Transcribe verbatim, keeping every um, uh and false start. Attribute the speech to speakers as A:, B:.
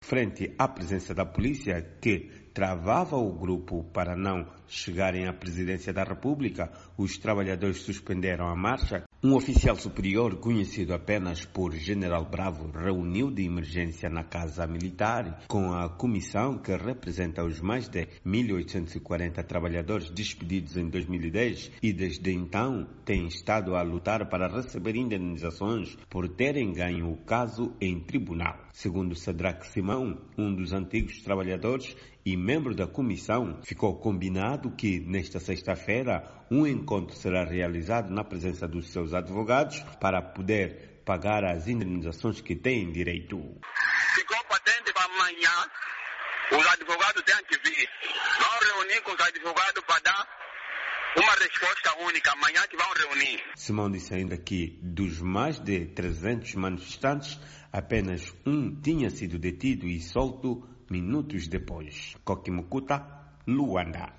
A: frente à presença da polícia que travava o grupo para não chegarem à presidência da República, os trabalhadores suspenderam a marcha. Um oficial superior, conhecido apenas por General Bravo, reuniu de emergência na Casa Militar com a comissão que representa os mais de mil oitocentos e quarenta trabalhadores despedidos em dois mil e dez e desde então tem estado a lutar para receber indenizações por terem ganho o caso em tribunal. Segundo Sadraque Simão, um dos antigos trabalhadores e membro da comissão, ficou combinado que nesta sexta-feira um encontro será realizado na presença dos seus advogados para poder pagar as indenizações que têm direito.
B: Ficou patente para amanhã, os advogados têm que vir. Vão reunir com os advogados para dar uma resposta única, amanhã que vão reunir.
A: Simão disse ainda que dos mais de trezentos manifestantes, apenas um tinha sido detido e solto minutos depois. Kokimukuta, Luanda.